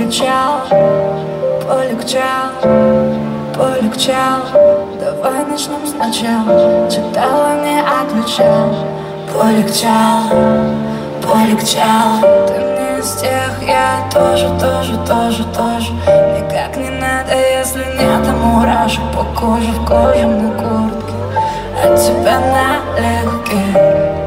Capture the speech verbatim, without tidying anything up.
полегчало, полегчало, полегчало. Давай начнем сначала. Читала, не отвечала. Полегчало, полегчало. Ты мне из тех, я тоже, тоже, тоже, тоже. Никак не надо, если нет мурашек по коже в кожаной куртке. От тебя налегке.